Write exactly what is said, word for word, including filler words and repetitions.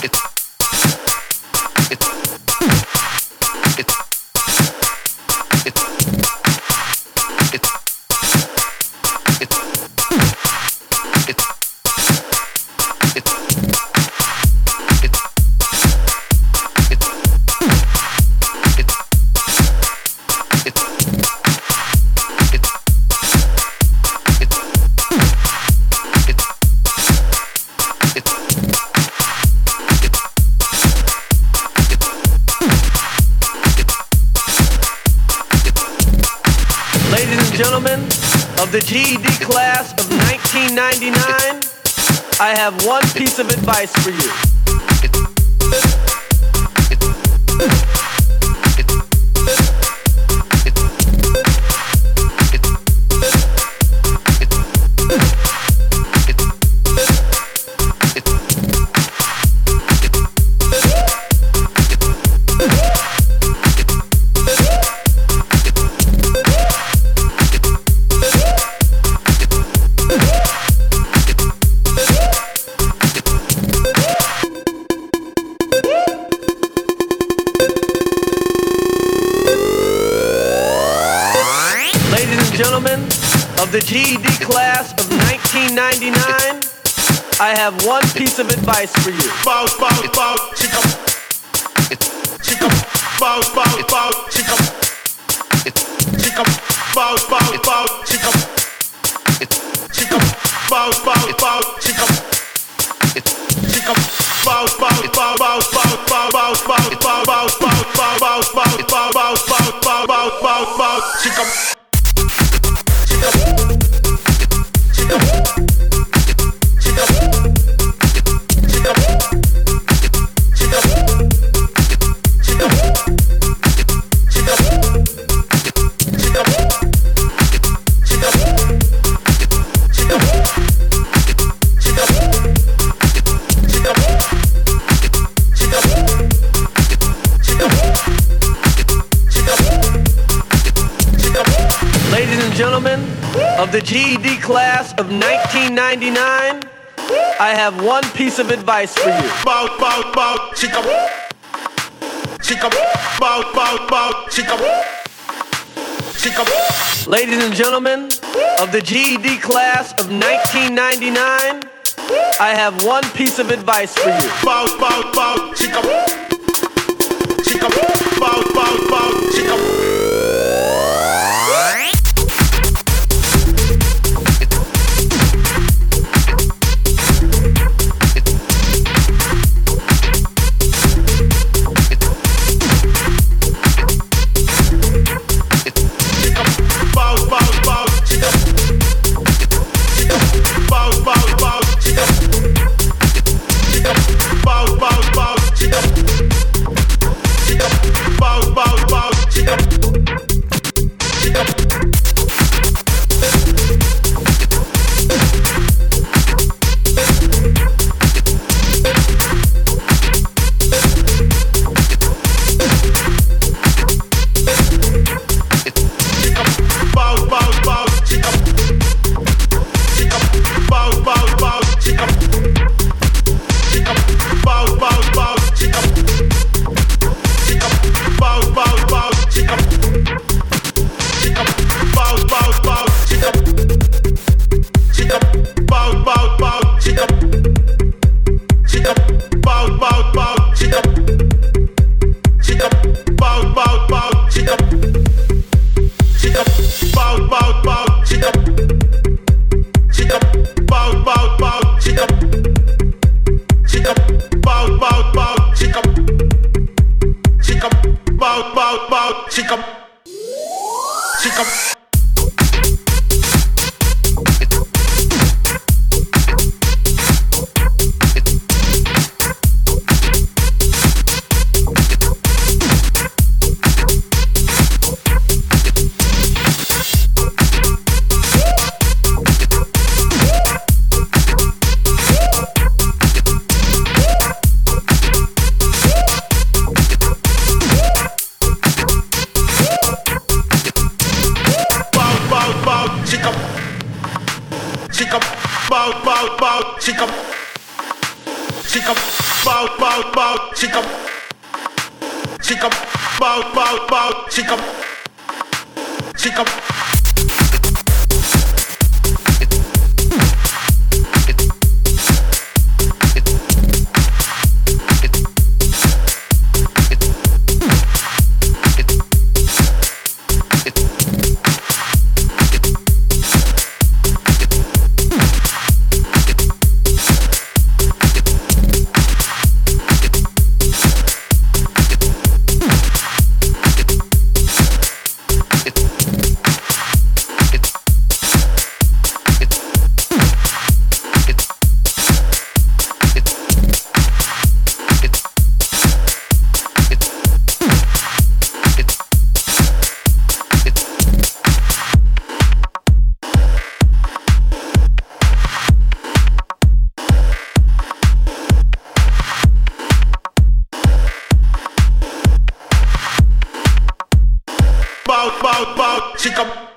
The G E D class of nineteen ninety-nine, I have one piece of advice for you. The G E D class of nineteen ninety-nine, I have one piece of advice for you. Bounce, bounce, bounce, chick up. Chick up, bounce, bounce, bounce, chick up. Chick up, bounce, bounce, bounce, chick up. Chick up, bounce, bounce, bounce, chick up. Chick up, bounce, bounce, bounce, bounce, bounce, bounce, bounce, bounce, bounce, bounce, bounce, bounce, bounce, bounce, bounce, bounce, bounce, bounce, chick up. Of the G E D class of nineteen ninety-nine, I have one piece of advice for you. Bounce, bounce, bounce, chick up. Chick up, bounce, bounce, bounce, chick up. Chick up. Ladies and gentlemen, of the G E D class of nineteen ninety-nine, I have one piece of advice for you. Bounce, bounce, bounce, chick up. Chick up, bounce, bounce, bounce, chick up. Chick up, bow, bow, bow, chick up, chick up. bow, bow, bow, chica, chica, bow, bow, bow, chica, chica. Bow, bow, bow, chica.